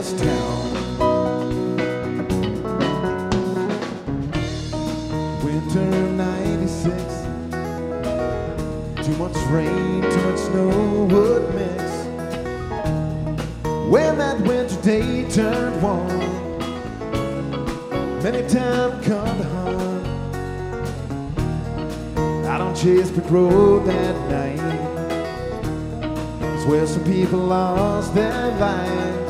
this town. Winter of '96. Too much rain, too much snow would mix. When that winter day turned warm, many times come to harm. Out on Chesapeake Road that night is where some people lost their lives.